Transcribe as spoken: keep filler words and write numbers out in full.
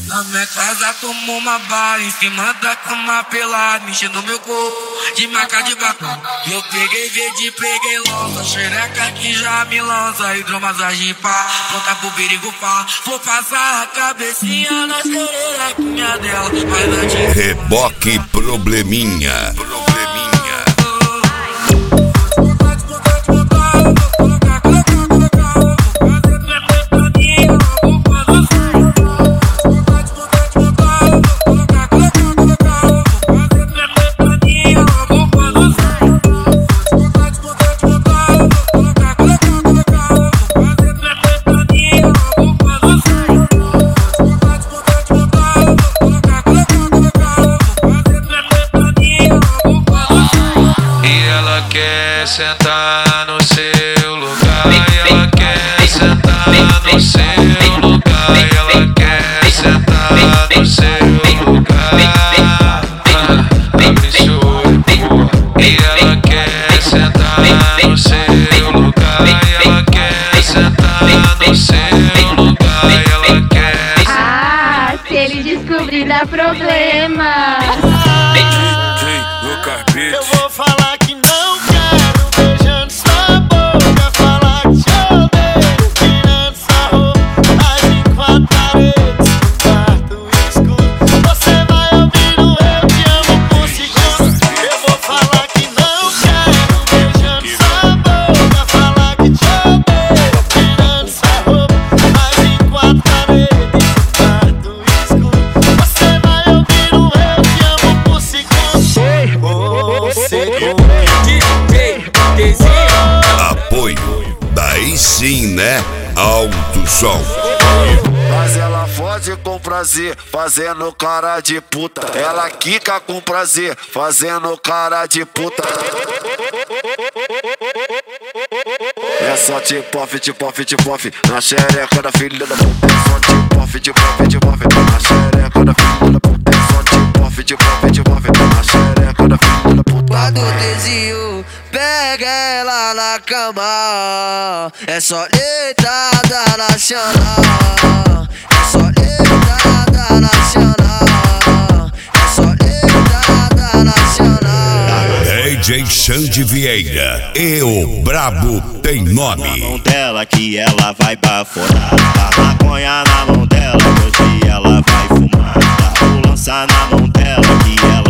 Na minha casa tomou uma bala, em cima da cama pelada, enchendo meu corpo de maca de bacana. Eu peguei verde, peguei lonça, xereca que já me lança, hidromassagem pá, pronta pro perigo pá. Vou passar a cabecinha na xerequinha dela, mas antes... Reboque Probleminha. Probleminha. Sentar no seu lugar, e ela quer sentar no seu lugar, e ela quer sentar no seu lugar. Abre seu olho, e ela quer sentar no seu lugar, e ela quer sentar no seu lugar, e ela quer. Ah, se ele descobrir dá problema. Eu vou falar que não quero, beijando sua boca, falar que te odeio, tirando sua roupa, as em quatro paredes, no quarto escuro. Você vai ouvindo eu te amo por segundos. Eu vou falar que não quero, beijando sua boca, falar que te odeio, tirando sua roupa, as em quatro paredes, no quarto escuro. Você vai ouvindo eu te amo por segundos. Apoio, daí sim, né? Alto som. Mas ela foge com prazer, fazendo cara de puta. Ela quica com prazer, fazendo cara de puta. É só tipo-off, tipo-off, tipo-off na xereca da filha da puta. É só tipo-off, tipo-off, tipo-off na xereca da filha da puta. É só tipo-off, tipo-off, tipo-off na xereca da filha da puta. Quando o Dezinho pega ela na cama, é só deitada na chana, é só deitada na chana, é só deitada na chana. D J Xande Vieira e o Brabo tem nome. Na mão dela que ela vai baforar, tá maconha na mão dela, hoje ela vai fumar. Tá o lança na mão dela que ela